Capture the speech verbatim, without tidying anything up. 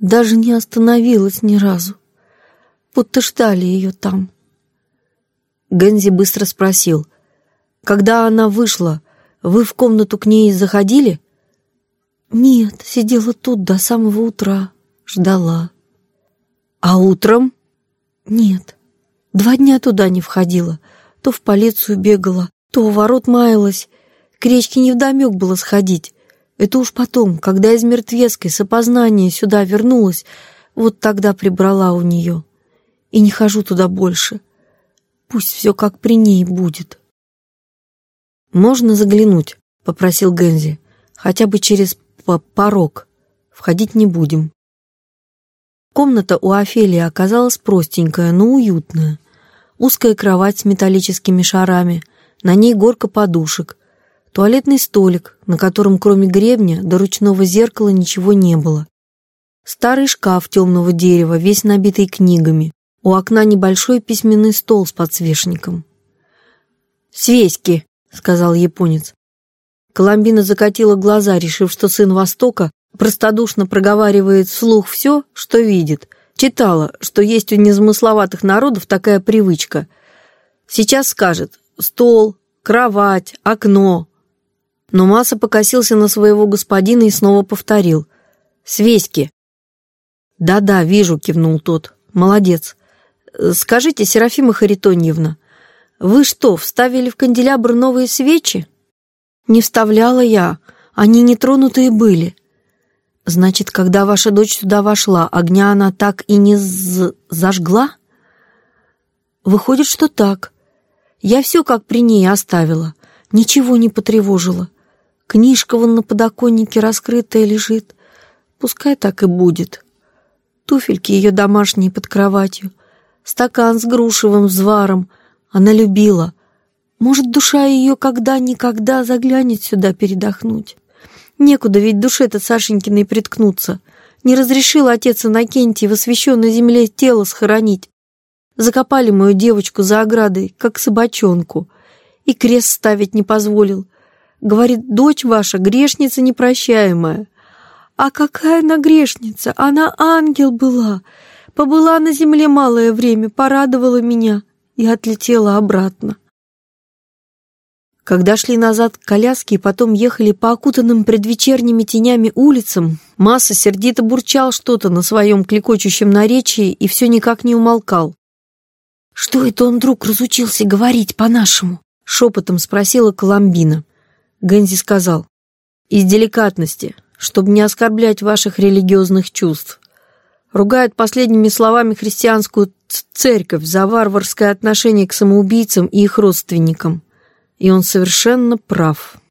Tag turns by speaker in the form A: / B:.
A: Даже не остановилась ни разу. Будто ждали ее там. Гэнзи быстро спросил: «Когда она вышла, вы в комнату к ней заходили?» «Нет, сидела тут до самого утра, ждала». «А утром?» «Нет, два дня туда не входила. То в полицию бегала, то у ворот маялась. К речке невдомек было сходить. Это уж потом, когда из Мертвецкой с опознания сюда вернулась, вот тогда прибрала у нее. И не хожу туда больше. Пусть все как при ней будет». «Можно заглянуть?» — попросил Гэнзи. «Хотя бы через порог. Входить не будем». Комната у Офелии оказалась простенькая, но уютная. Узкая кровать с металлическими шарами, на ней горка подушек, туалетный столик, на котором кроме гребня до ручного зеркала ничего не было. Старый шкаф темного дерева, весь набитый книгами. У окна небольшой письменный стол с подсвечником. «Свеськи», — сказал японец. Коломбина закатила глаза, решив, что сын Востока простодушно проговаривает вслух все, что видит. Читала, что есть у незамысловатых народов такая привычка. Сейчас скажет «стол», «кровать», «окно». Но Маса покосился на своего господина и снова повторил «свеськи». «Да-да, вижу», — кивнул тот. «Молодец. Скажите, Серафима Харитоньевна, вы что, вставили в канделябр новые свечи?» «Не вставляла я, они нетронутые были». «Значит, когда ваша дочь сюда вошла, огня она так и не з- зажгла?» «Выходит, что так. Я все как при ней оставила, ничего не потревожила. Книжка вон на подоконнике раскрытая лежит. Пускай так и будет. Туфельки ее домашние под кроватью, стакан с грушевым взваром. Она любила. Может, душа ее когда-никогда заглянет сюда передохнуть. Некуда ведь душе-то Сашенькиной приткнуться. Не разрешил отец Иннокентий в освященной земле тело схоронить. Закопали мою девочку за оградой, как собачонку, и крест ставить не позволил. Говорит, дочь ваша грешница непрощаемая. А какая она грешница? Она ангел была. Побыла на земле малое время, порадовала меня и отлетела обратно». Когда шли назад к коляске и потом ехали по окутанным предвечерними тенями улицам, Маса сердито бурчал что-то на своем клекочущем наречии и все никак не умолкал. «Что это он вдруг разучился говорить по-нашему?» — шепотом спросила Коломбина. Гэнзи сказал: «Из деликатности, чтобы не оскорблять ваших религиозных чувств. Ругает последними словами христианскую церковь за варварское отношение к самоубийцам и их родственникам. И он совершенно прав».